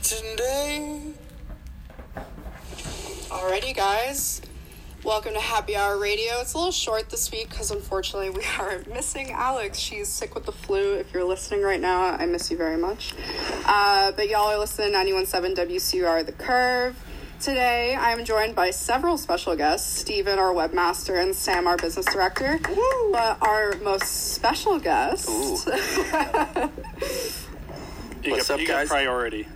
today. Alrighty, guys. Welcome to Happy Hour Radio. It's a little short this week because unfortunately we are missing Alex. She's sick with the flu. If you're listening right now, I miss you very much. But y'all are listening to 91.7 WCUR The Curve. Today, I am joined by several special guests, Steven, our webmaster, and Sam, our business director. Woo! But our most special guest... What's up, guys? Priority.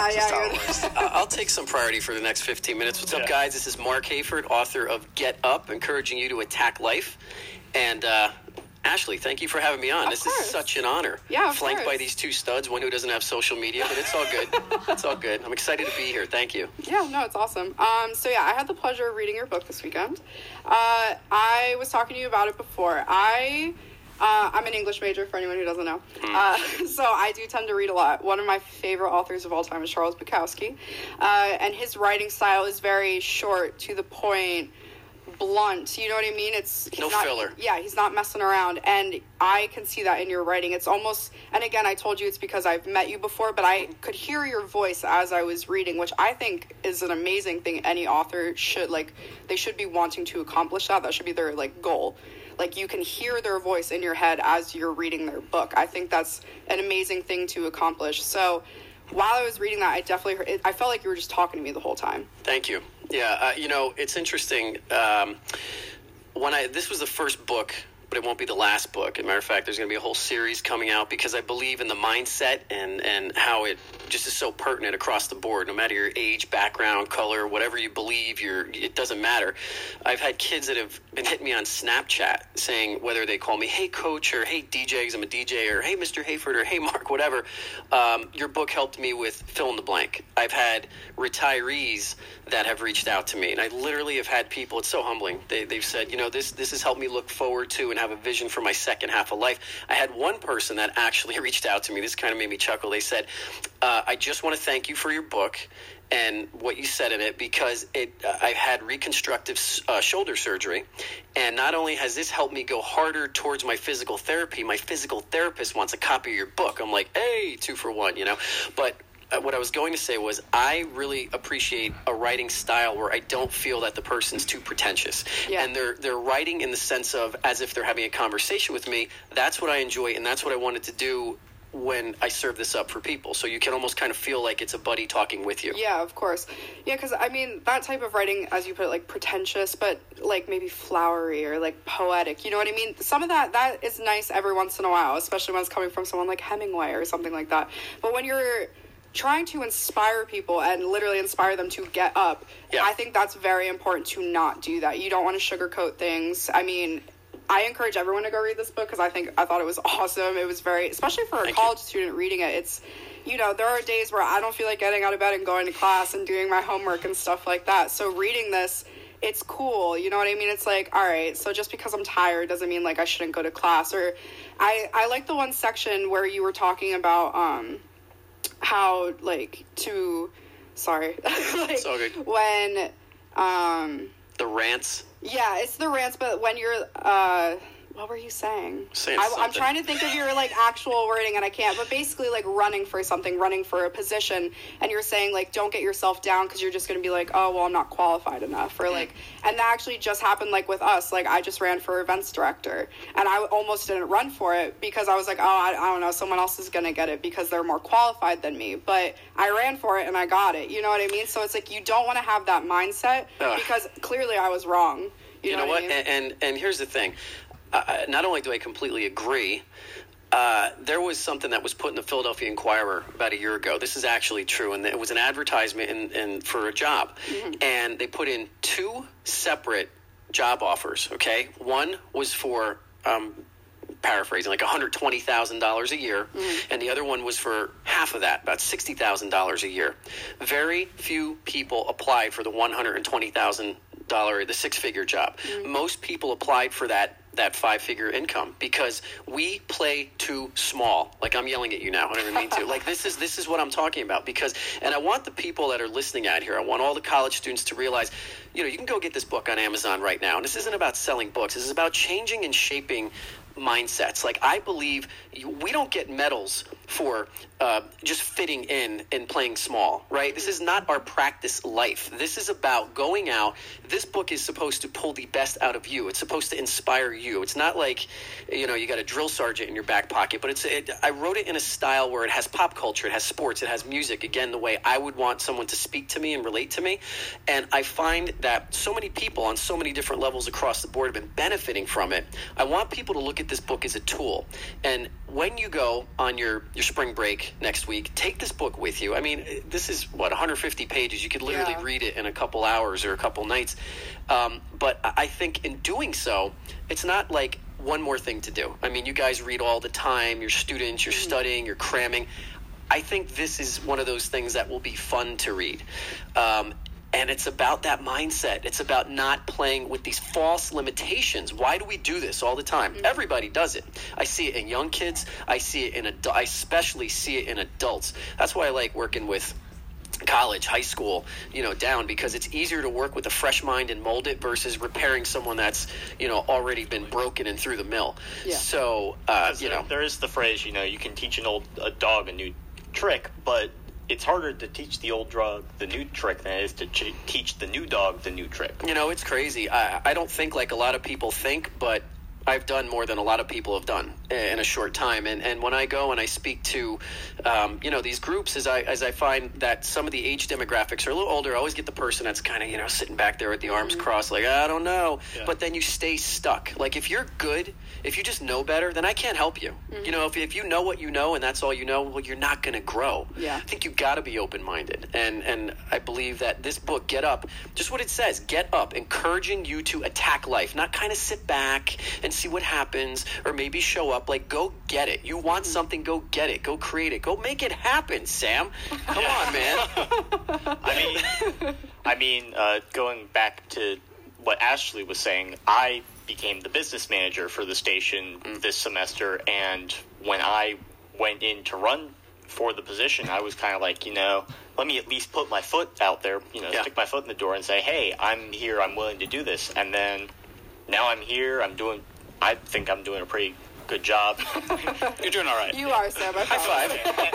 I'll take some priority for the next 15 minutes. What's up, guys? This is Mark Hayford, author of Get Up, encouraging you to attack life. And Ashley, thank you for having me on. This is such an honor. Yeah, of Flanked course. by these two studs, one who doesn't have social media, but it's all good. It's all good. I'm excited to be here. Thank you. Yeah, no, it's awesome. So I had the pleasure of reading your book this weekend. I was talking to you about it before. I'm an English major, for anyone who doesn't know. So I do tend to read a lot. One of my favorite authors of all time is Charles Bukowski. And his writing style is very short, to the point, blunt. You know what I mean? It's no filler. Yeah, he's not messing around. And I can see that in your writing. It's almost, and again, I told you it's because I've met you before, but I could hear your voice as I was reading, which I think is an amazing thing. Any author should, they should be wanting to accomplish that. That should be their, goal. You can hear their voice in your head as you're reading their book. I think that's an amazing thing to accomplish. So while I was reading that, I definitely heard, I felt like you were just talking to me the whole time. Thank you. Yeah, it's interesting. This was the first book, but it won't be the last book. As a matter of fact, there's going to be a whole series coming out because I believe in the mindset and how it just is so pertinent across the board. No matter your age, background, color, whatever you believe, it doesn't matter. I've had kids that have been hitting me on Snapchat saying, whether they call me, hey, coach, or hey, DJ, because I'm a DJ, or hey, Mr. Hayford, or hey, Mark, whatever. Your book helped me with fill in the blank. I've had retirees that have reached out to me, and I literally have had people, it's so humbling. They've said, this has helped me look forward to and have a vision for my second half of life. I had one person that actually reached out to me. This kind of made me chuckle. They said, I just want to thank you for your book and what you said in it, because I had reconstructive shoulder surgery, and not only has this helped me go harder towards my physical therapy, my physical therapist wants a copy of your book. I'm like, hey, 2 for 1, But what I was going to say was I really appreciate a writing style where I don't feel that the person's too pretentious. Yeah. And they're writing in the sense of as if they're having a conversation with me. That's what I enjoy, and that's what I wanted to do when I serve this up for people. So you can almost kind of feel like it's a buddy talking with you. Yeah, of course. Yeah, because, that type of writing, as you put it, pretentious, but, maybe flowery or, poetic. You know what I mean? Some of that is nice every once in a while, especially when it's coming from someone like Hemingway or something like that. But when you're trying to inspire people and literally inspire them to get up, I think that's very important to not do that. You don't want to sugarcoat things. I encourage everyone to go read this book because I thought it was awesome. It was very, especially for a college student reading it, it's, there are days where I don't feel like getting out of bed and going to class and doing my homework and stuff like that. So reading this, it's cool. You know what I mean? It's like, all right, so just because I'm tired doesn't mean I shouldn't go to class. Or I like the one section where you were talking about, how sorry, it's all good. When the rants. Yeah, it's the rants, but when you're what were you saying? I'm trying to think of your actual wording and I can't, but basically running for something, running for a position, and you're saying don't get yourself down because you're just going to be oh, well, I'm not qualified enough, or and that actually just happened with us. I just ran for events director and I almost didn't run for it because I was oh, I don't know, someone else is going to get it because they're more qualified than me, but I ran for it and I got it. You know what I mean? So it's you don't want to have that mindset because clearly I was wrong. You know what? I mean? And here's the thing. Not only do I completely agree, there was something that was put in the Philadelphia Inquirer about a year ago. This is actually true, and it was an advertisement for a job. Mm-hmm. And they put in 2 separate job offers, okay? One was for, paraphrasing, $120,000 a year, and the other one was for half of that, about $60,000 a year. Very few people applied for the $120,000, the 6-figure job. Most people applied for that 5-figure income because we play too small. I'm yelling at you now. I don't even mean to. This is what I'm talking about and I want the people that are listening out here, I want all the college students to realize, you can go get this book on Amazon right now. And this isn't about selling books. This is about changing and shaping mindsets. I believe we don't get medals for just fitting in and playing small, right? This is not our practice life. This is about going out. This book is supposed to pull the best out of you. It's supposed to inspire you. It's not like, you got a drill sergeant in your back pocket, but I wrote it in a style where it has pop culture, it has sports, it has music, again, the way I would want someone to speak to me and relate to me. And I find that so many people on so many different levels across the board have been benefiting from it. I want people to look at this book as a tool. And when you go on your spring break next week, take this book with you. I mean, this is 150 pages. You could literally read it in a couple hours or a couple nights. But I think in doing so, it's not like one more thing to do. I mean, you guys read all the time. You're students, you're studying, you're cramming. I think this is one of those things that will be fun to read. And it's about that mindset. It's about not playing with these false limitations. Why do we do this all the time? Everybody does it. I see it in young kids. I especially see it in adults. That's why I like working with college, high school, down, because it's easier to work with a fresh mind and mold it versus repairing someone that's, already been broken and through the mill. Yeah. So, there is the phrase, you can teach a dog a new trick, but it's harder to teach the old dog the new trick than it is to teach the new dog the new trick. It's crazy. I don't think like a lot of people think, but I've done more than a lot of people have done in a short time. And when I go and I speak to, these groups, as I find that some of the age demographics are a little older, I always get the person that's kind of, sitting back there with the arms crossed, like, I don't know. Yeah. But then you stay stuck. Like, if you're good, if you just know better, then I can't help you. If you know what you know and that's all you know, well, you're not going to grow. Yeah. I think you've got to be open-minded. And I believe that this book, Get Up, just what it says, get up, encouraging you to attack life, not kind of sit back and see what happens, or maybe show up. Like, go get it. You want something, go get it. Go create it. Go make it happen, Sam. Come on, man. I mean, going back to what Ashley was saying, I became the business manager for the station this semester, and when I went in to run for the position, I was kind of like, let me at least put my foot out there, stick my foot in the door and say, hey, I'm here, I'm willing to do this. And then now I'm here, I think I'm doing a pretty good job. You're doing all right. You are, Sam. High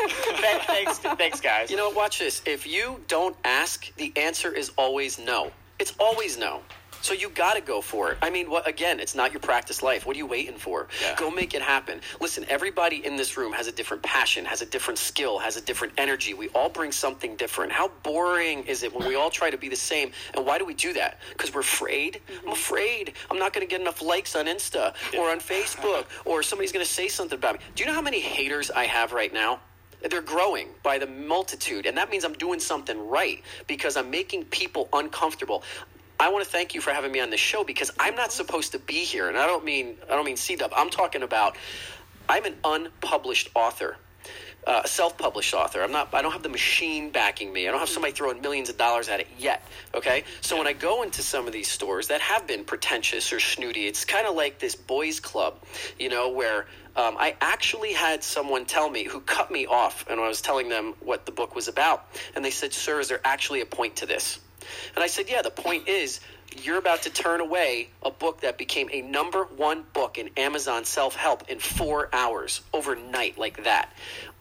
five. Thanks, guys. Watch this. If you don't ask, the answer is always no. It's always no. So you got to go for it. I mean, again, it's not your practice life. What are you waiting for? Yeah. Go make it happen. Listen, everybody in this room has a different passion, has a different skill, has a different energy. We all bring something different. How boring is it when we all try to be the same? And why do we do that? Because we're afraid. I'm afraid I'm not going to get enough likes on Insta or on Facebook, or somebody's going to say something about me. Do you know how many haters I have right now? They're growing by the multitude, and that means I'm doing something right because I'm making people uncomfortable. I want to thank you for having me on this show, because I'm not supposed to be here, and I don't mean C-Dub. I'm talking about I'm an unpublished author, a self-published author. I don't have the machine backing me. I don't have somebody throwing millions of dollars at it yet. Okay, so when I go into some of these stores that have been pretentious or snooty, it's kind of like this boys' club, where I actually had someone tell me, who cut me off, and I was telling them what the book was about, and they said, "Sir, is there actually a point to this?" And I said, yeah, the point is you're about to turn away a book that became a #1 book in Amazon self-help in 4 hours overnight, like that.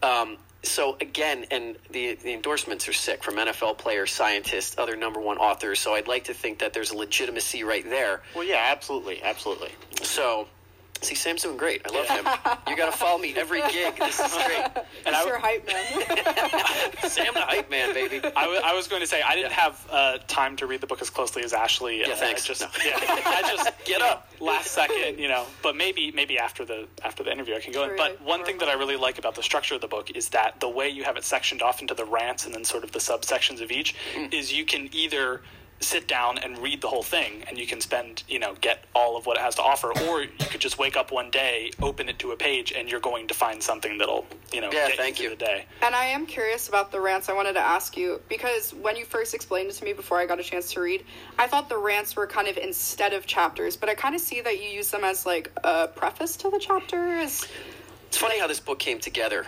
So again, and the endorsements are sick from NFL players, scientists, other #1 authors. So I'd like to think that there's a legitimacy right there. Well, yeah, absolutely. So see, Sam's doing great. I love him. You got to follow me every gig. This is great. And you're a hype man. Sam the hype man, baby. I was going to say, I didn't have time to read the book as closely as Ashley. Yeah, thanks. I just get up last second, but maybe after the interview I can go in. But one thing that I really like about the structure of the book is that the way you have it sectioned off into the rants and then sort of the subsections of each is you can either sit down and read the whole thing, and you can spend, get all of what it has to offer, or you could just wake up one day, open it to a page, and you're going to find something that'll, get you through the day. And I am curious about the rants. I wanted to ask you, because when you first explained it to me before I got a chance to read, I thought the rants were kind of instead of chapters, but I kind of see that you use them as like a preface to the chapters. It's funny how this book came together.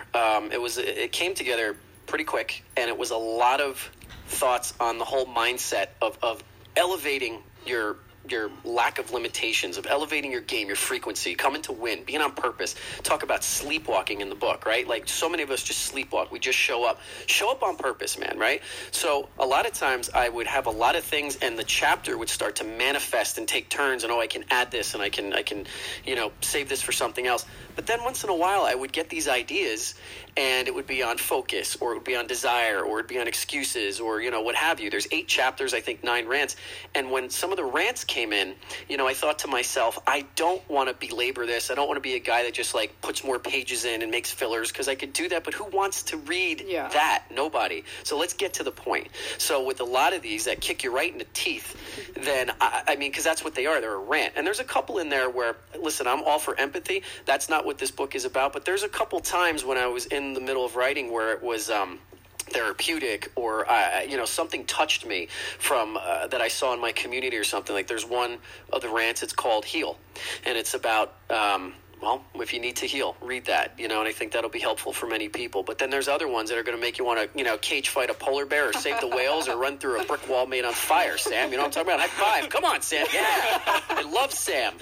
It came together pretty quick, and it was a lot of thoughts on the whole mindset of elevating your lack of limitations, of elevating your game, your frequency, coming to win, being on purpose. Talk about sleepwalking in the book, right? Like, so many of us just sleepwalk. We just show up on purpose, man, right? So a lot of times I would have a lot of things, and the chapter would start to manifest and take turns, and I can add this, and I can save this for something else. But then once in a while I would get these ideas, and it would be on focus, or it would be on desire, or it would be on excuses, or what have you. There's 8 chapters, I think 9 rants. And when some of the rants came in, I thought to myself, I don't want to belabor this. I don't want to be a guy that just like puts more pages in and makes fillers, because I could do that, but who wants to read that? Nobody. So let's get to the point. So with a lot of these that kick you right in the teeth, then I mean, because that's what they are. They're a rant. And there's a couple in there where, listen, I'm all for empathy. That's not what this book is about. But there's a couple times when I was in the middle of writing where it was therapeutic, or something touched me from that I saw in my community or something. Like, there's one of the rants, it's called Heal, and it's about well, if you need to heal, read that, and I think that'll be helpful for many people. But then there's other ones that are going to make you want to, cage fight a polar bear, or save the whales, or run through a brick wall made on fire, Sam. You know what I'm talking about? High five. Come on, Sam. Yeah. I love Sam.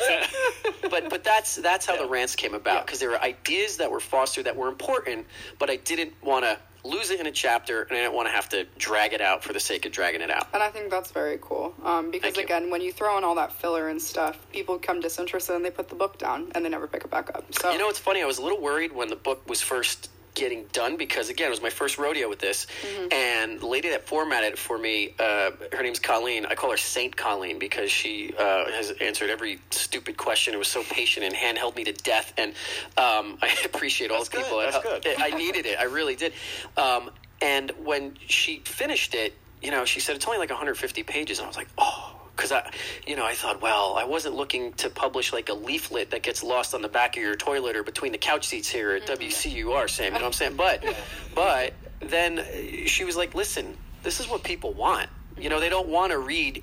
But that's how the rants came about, because there were ideas that were fostered that were important, but I didn't want to lose it in a chapter, and I didn't want to have to drag it out for the sake of dragging it out. And I think that's very cool, because again, when you throw in all that filler and stuff, people become disinterested and they put the book down and they never pick it back up. So it's funny, I was a little worried when the book was first getting done, because again, it was my first rodeo with this, and the lady that formatted it for me, her name's Colleen. I call her Saint Colleen, because she has answered every stupid question. It was so patient and handheld me to death, and I appreciate all the people. That's good. I needed it. I really did. And when she finished it, she said it's only like 150 pages, and I was like, oh. Because I thought, well, I wasn't looking to publish like a leaflet that gets lost on the back of your toilet or between the couch seats here at WCUR, Sam. You know what I'm saying? But then she was like, listen, this is what people want. They don't want to read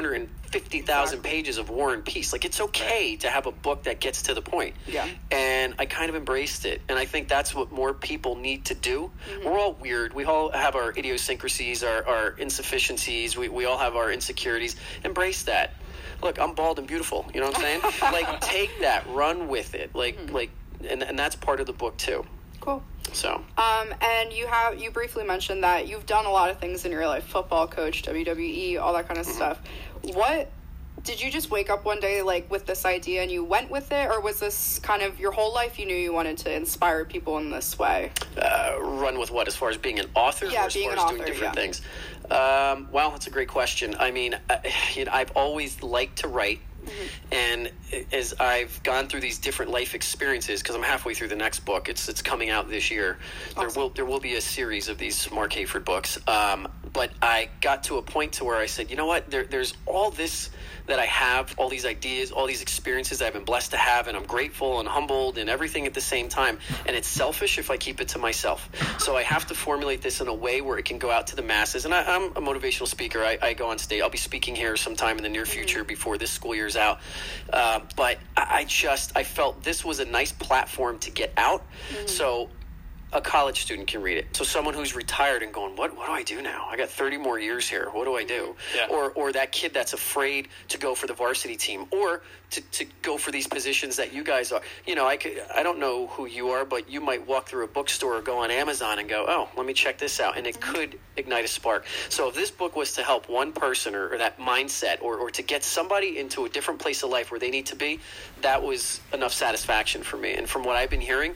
850,000 pages of War and Peace. Like, it's okay to have a book that gets to the point. Yeah. And I kind of embraced it. And I think that's what more people need to do. We're all weird. We all have our idiosyncrasies, our insufficiencies. We all have our insecurities. Embrace that. Look, I'm bald and beautiful. You know what I'm saying? Like, take that. Run with it. And that's part of the book, too. Cool. So, and you briefly mentioned that you've done a lot of things in your life: football coach, WWE, all that kind of stuff. What did you just wake up one day like with this idea and you went with it, or was this kind of your whole life you knew you wanted to inspire people in this way? Run with what, as far as being an author, or as far as doing different things? Well, that's a great question. I mean, I've always liked to write. And as I've gone through these different life experiences, because I'm halfway through the next book, it's coming out this year. Awesome. There will be a series of these Mark Hayford books. But I got to a point to where I said, you know what? There's all this that I have, all these ideas, all these experiences I've been blessed to have, and I'm grateful and humbled and everything at the same time. And it's selfish if I keep it to myself. So I have to formulate this in a way where it can go out to the masses. And I'm a motivational speaker. I go on stage. I'll be speaking here sometime in the near future before this school year's out. But I felt this was a nice platform to get out. So a college student can read it. So someone who's retired and going, what do I do now? I got 30 more years here. What do I do? Yeah. Or that kid that's afraid to go for the varsity team, or to go for these positions that you guys are. I don't know who you are, but you might walk through a bookstore or go on Amazon and go, oh, let me check this out. And it could ignite a spark. So if this book was to help one person or that mindset, or to get somebody into a different place of life where they need to be, that was enough satisfaction for me. And from what I've been hearing,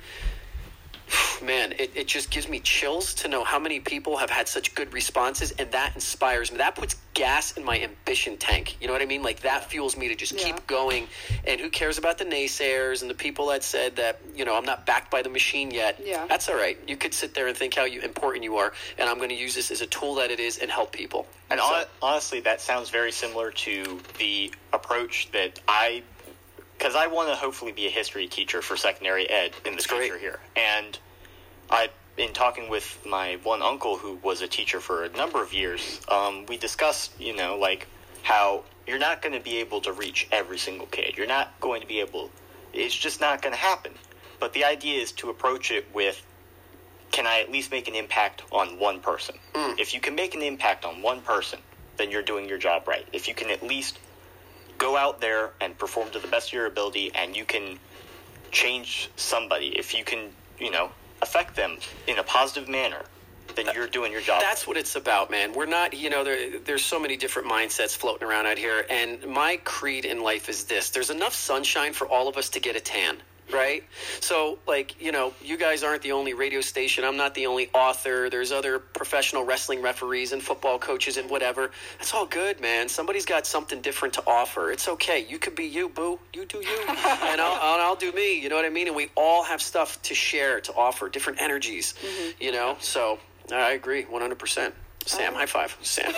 man, it just gives me chills to know how many people have had such good responses, and that inspires me. That puts gas in my ambition tank. You know what I mean? Like, that fuels me to just keep going. And who cares about the naysayers and the people that said that, I'm not backed by the machine yet? Yeah. That's all right. You could sit there and think how important you are, and I'm going to use this as a tool that it is and help people. And honestly, that sounds very similar to the approach that because I want to hopefully be a history teacher for secondary ed in the future here. And I've been talking with my one uncle who was a teacher for a number of years. We discussed, how you're not going to be able to reach every single kid. You're not going to be able, it's just not going to happen. But the idea is to approach it with, can I at least make an impact on one person? If you can make an impact on one person, then you're doing your job right. If you can at least go out there and perform to the best of your ability, and you can change somebody. If you can, affect them in a positive manner, then you're doing your job. That's what it's about, man. We're not, there's so many different mindsets floating around out here, and my creed in life is this. There's enough sunshine for all of us to get a tan. Right? So, you guys aren't the only radio station. I'm not the only author. There's other professional wrestling referees and football coaches and whatever. That's all good, man. Somebody's got something different to offer. It's okay. You could be you, boo. You do you. And I'll do me. You know what I mean? And we all have stuff to share, to offer, different energies, So, I agree 100%. Sam, high five. Sam.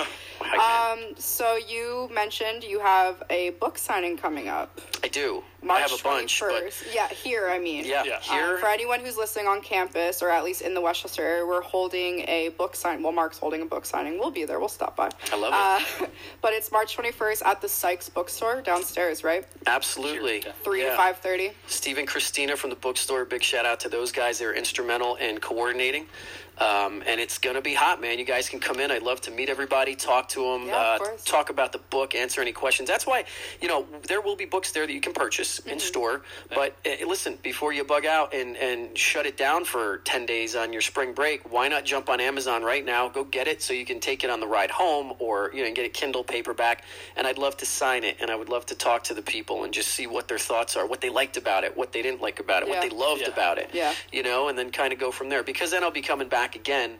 So you mentioned you have a book signing coming up. I do. March I have a bunch. 21st. But Here, I mean. Yeah. Here. For anyone who's listening on campus, or at least in the Westchester area, we're holding a book signing. Well, Mark's holding a book signing. We'll be there. We'll stop by. I love it. But it's March 21st at the Sykes bookstore downstairs, right? Absolutely. 3 to 5:30. Steve and Christina from the bookstore, big shout out to those guys. They were instrumental in coordinating. And it's going to be hot, man. You guys can come in. I'd love to meet everybody, talk to them, talk about the book, answer any questions. That's why, there will be books there that you can purchase in store. But listen, before you bug out and shut it down for 10 days on your spring break, why not jump on Amazon right now? Go get it so you can take it on the ride home, or, and get it Kindle paperback. And I'd love to sign it, and I would love to talk to the people and just see what their thoughts are, what they liked about it, what they didn't like about it, what they loved about it. Yeah. And then kind of go from there. Because then I'll be coming back again.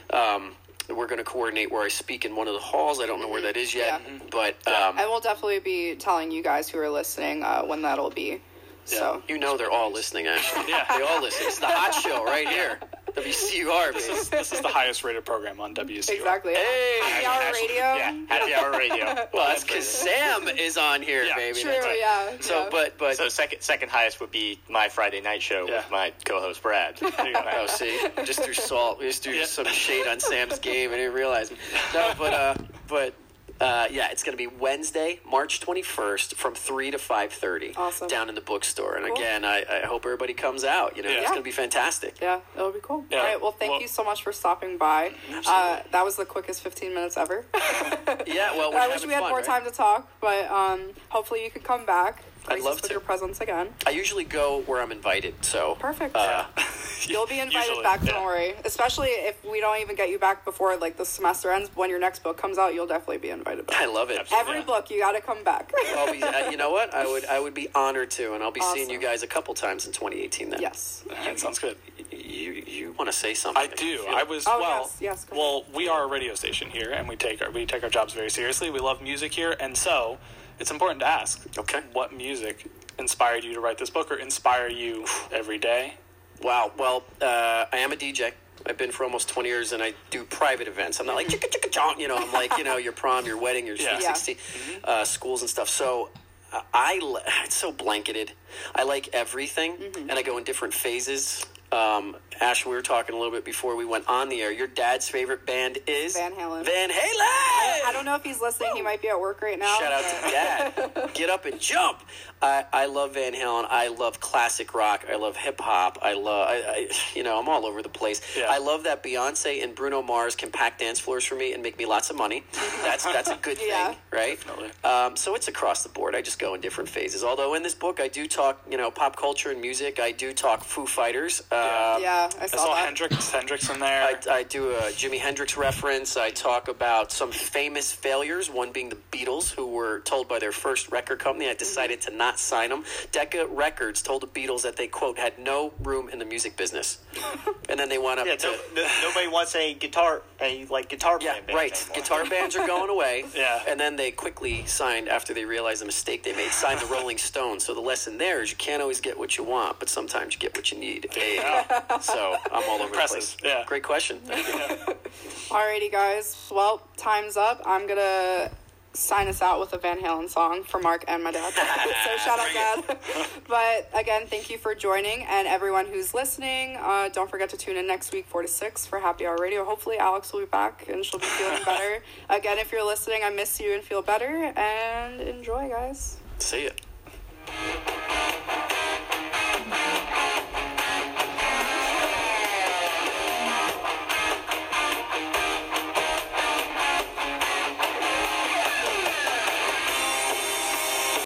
We're going to coordinate where I speak in one of the halls. I don't know where that is yet, but and we'll definitely be telling you guys who are listening when that'll be. So they're all listening. Actually, they all listen. It's the hot show right here. WCUR. This is the highest rated program on WCUR. Exactly. Hey, Happy Hour Radio. Yeah, Happy Hour Radio. Well, that's because Sam is on here, baby. True. That's Yeah. So, but So second highest would be my Friday night show with my co-host Brad. There you go. Oh, see, just threw salt. We just threw some shade on Sam's game. I didn't realize. No, but it's going to be Wednesday, March 21st, from 3 to 5:30. Awesome. Down in the bookstore. And again, I hope everybody comes out. It's going to be fantastic. Yeah, it'll be cool. Yeah. All right. Well, thank you so much for stopping by. That was the quickest 15 minutes ever. Yeah. Well, I wish we had more time to talk, but hopefully you could come back. I'd love with to. your presence again. I usually go where I'm invited, so Perfect. You'll be invited Usually, back. Don't worry. Especially if we don't even get you back before the semester ends. When your next book comes out, you'll definitely be invited back. I love it. Every book, you got to come back. I'll be, you know what? I would be honored to, and I'll be seeing Awesome. you guys a couple times in 2018. Then Yes. That sounds good. You want to say something? I do. I was yes, go well. We are a radio station here, and we take our jobs very seriously. We love music here, and so it's important to ask. Okay. What music inspired you to write this book, or inspire you every day? Wow. Well, I am a DJ. I've been for almost 20 years, and I do private events. I'm not like chicka chicka chong, I'm like your prom, your wedding, your sweet 16, schools and stuff. So it's so blanketed. I like everything, and I go in different phases. Ash, we were talking a little bit before we went on the air. Your dad's favorite band is Van Halen. Van Halen. I don't know if he's listening. He might be at work right now. Shout out to Dad. Get up and jump. I love Van Halen. I love classic rock. I love hip hop. I love, I'm all over the place. Yeah. I love that Beyonce and Bruno Mars can pack dance floors for me and make me lots of money. That's a good thing, right? Definitely. So it's across the board. I just go in different phases. Although in this book, I do talk, pop culture and music. I do talk Foo Fighters. I saw that. Hendrix in there. I do a Jimi Hendrix reference. I talk about some famous failures, one being the Beatles, who were told by their first record company, I decided to not sign them. Decca Records told the Beatles that they, quote, had no room in the music business. And then they went up to... Nobody wants a guitar playing band right. anymore. Guitar bands are going away. Yeah. And then they quickly signed, after they realized the mistake they made, signed the Rolling Stones. So the lesson there is you can't always get what you want, but sometimes you get what you need. Hey. So I'm all over the place. Yeah. Great question. Thank you. Alrighty, guys. Well, time's up. I'm going to sign us out with a Van Halen song for Mark and my dad. So shout out, Dad. But again, thank you for joining. And everyone who's listening, don't forget to tune in next week, 4 to 6 for Happy Hour Radio. Hopefully Alex will be back and she'll be feeling better. Again, if you're listening, I miss you and feel better. And enjoy, guys. See ya.